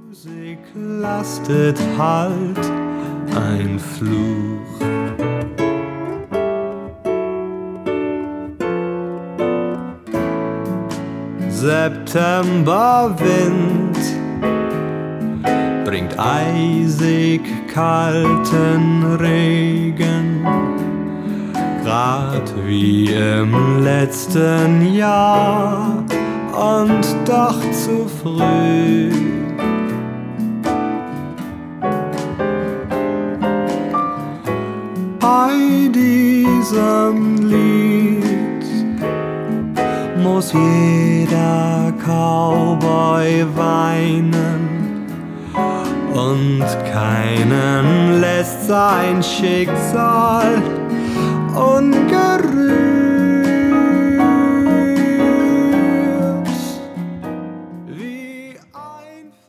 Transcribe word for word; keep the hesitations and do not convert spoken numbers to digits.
Musik lastet halt ein Fluch. Septemberwind bringt eisig kalten Regen, grad wie im letzten Jahr und doch zu früh. Bei diesem Lied muss jeder Cowboy weinen und keinen lässt sein Schicksal ungerührt.